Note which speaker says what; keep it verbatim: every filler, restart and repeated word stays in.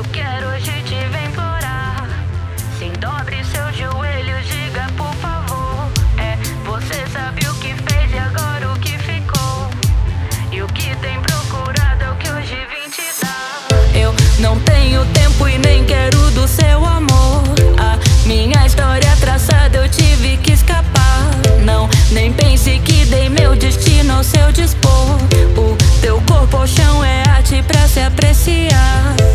Speaker 1: Eu quero hoje te ver implorar. Sim, dobre seus joelhos, diga por favor. É, você sabe o que fez e agora o que ficou. E o que tem procurado é o que hoje vim te dar. Eu não tenho tempo e nem quero do seu amor. A minha história traçada eu tive que escapar. Não, nem pense que dei meu destino ao seu dispor. O teu corpo ao chão é arte pra se apreciar.